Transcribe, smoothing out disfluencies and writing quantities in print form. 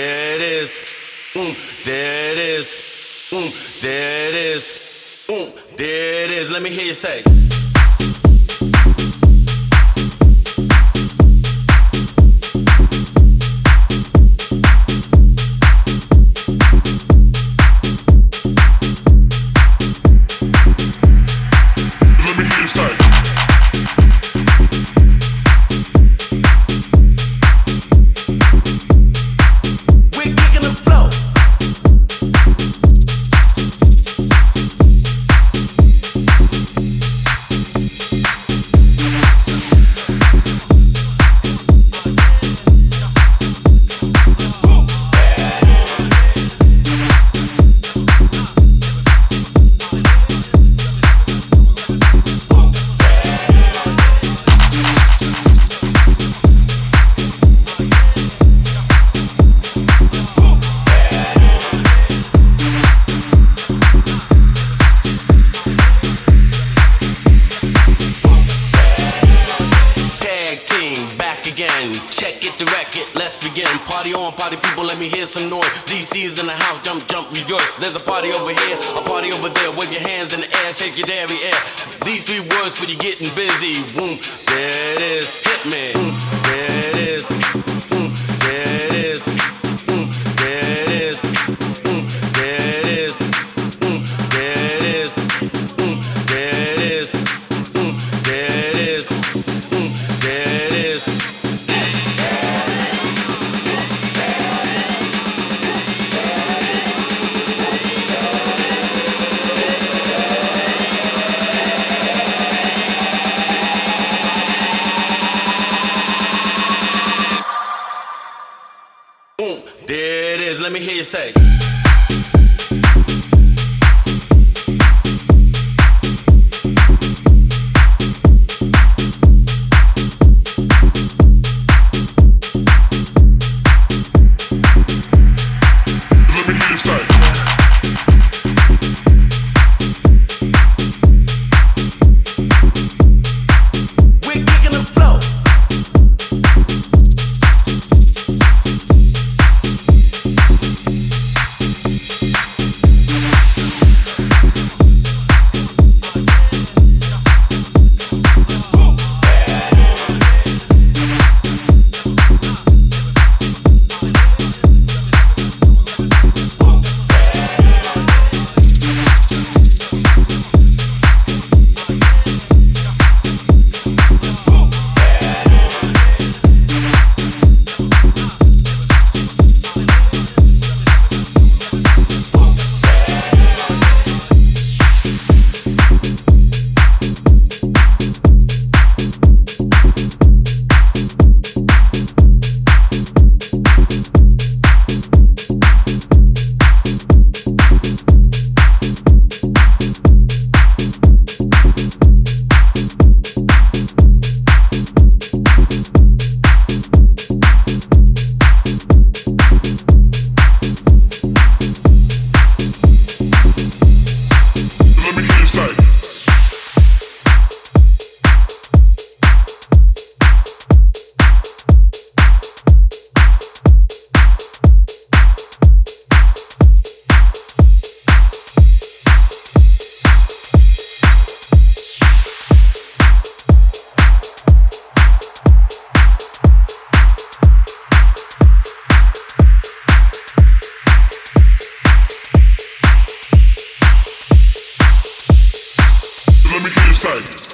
there it is. There it is. There it is. There it is. Let me hear you say. Check it, direct it, let's begin. Party on, party people, let me hear some noise. DC's in the house, jump, jump, rejoice. There's a party over here, a party over there. Wave your hands in the air, shake your dairy air. These 3 words for you getting busy. There it is, hit me. There it is. There it is. There it is. There it is. There it is. There it is. There it is. There it is. There it is, let me hear you say. Let me hear you say.